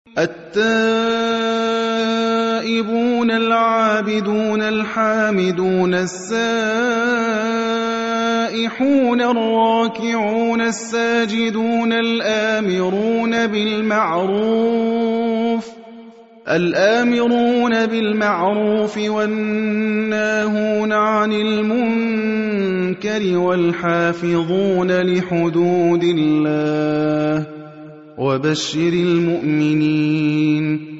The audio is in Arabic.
التائبون العابدون الحامدون السائحون الراكعون الساجدون الآمرون بالمعروف والناهون عن المنكر والحافظون لحدود الله وبشر المؤمنين